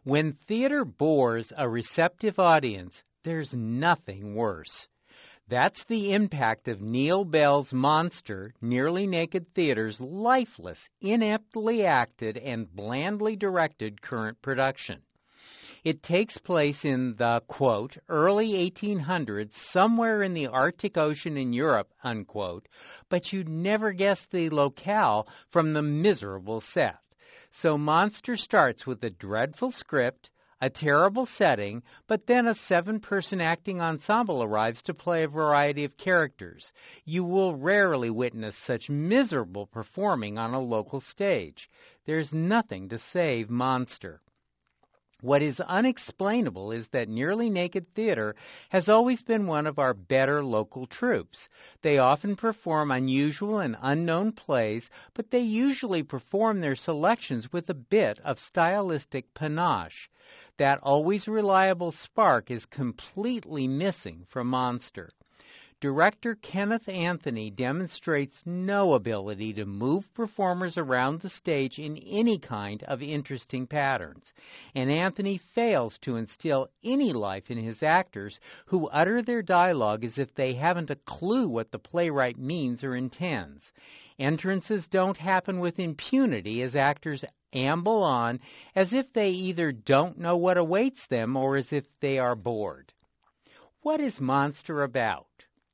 When theater bores a receptive audience, there's nothing worse. That's the impact of Neil Bell's Monster, Nearly Naked Theater's lifeless, ineptly acted, and blandly directed current production. It takes place in the, quote, early 1800s, somewhere in the Arctic Ocean in Europe, unquote, but you'd never guess the locale from the miserable set. So Monster starts with a dreadful script, a terrible setting, but then a 7-person acting ensemble arrives to play a variety of characters. You will rarely witness such miserable performing on a local stage. There's nothing to save Monster. What is unexplainable is that Nearly Naked Theater has always been one of our better local troupes. They often perform unusual and unknown plays, but they usually perform their selections with a bit of stylistic panache. That always reliable spark is completely missing from Monster. Director Kenneth Anthony demonstrates no ability to move performers around the stage in any kind of interesting patterns, and Anthony fails to instill any life in his actors who utter their dialogue as if they haven't a clue what the playwright means or intends. Entrances don't happen with impunity as actors amble on as if they either don't know what awaits them or as if they are bored. What is Monster about?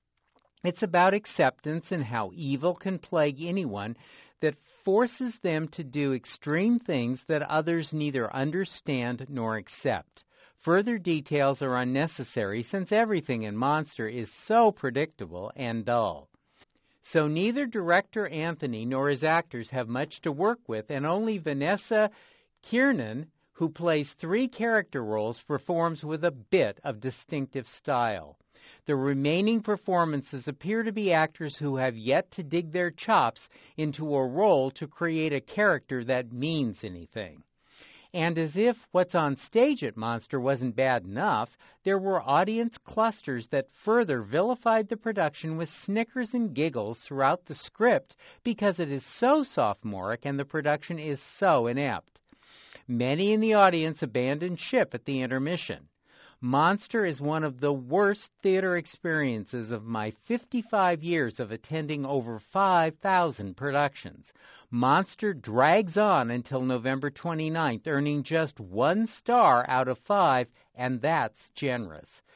It's about acceptance and how evil can plague anyone that forces them to do extreme things that others neither understand nor accept. Further details are unnecessary since everything in Monster is so predictable and dull. So neither director Anthony nor his actors have much to work with, and only Vanessa Kiernan, who plays 3 character roles, performs with a bit of distinctive style. The remaining performances appear to be actors who have yet to dig their chops into a role to create a character that means anything. And as if what's on stage at Monster wasn't bad enough, there were audience clusters that further vilified the production with snickers and giggles throughout the script because it is so sophomoric and the production is so inept. Many in the audience abandoned ship at the intermission. Monster is one of the worst theater experiences of my 55 years of attending over 5,000 productions. Monster drags on until November 29th, earning just 1 star out of 5, and that's generous.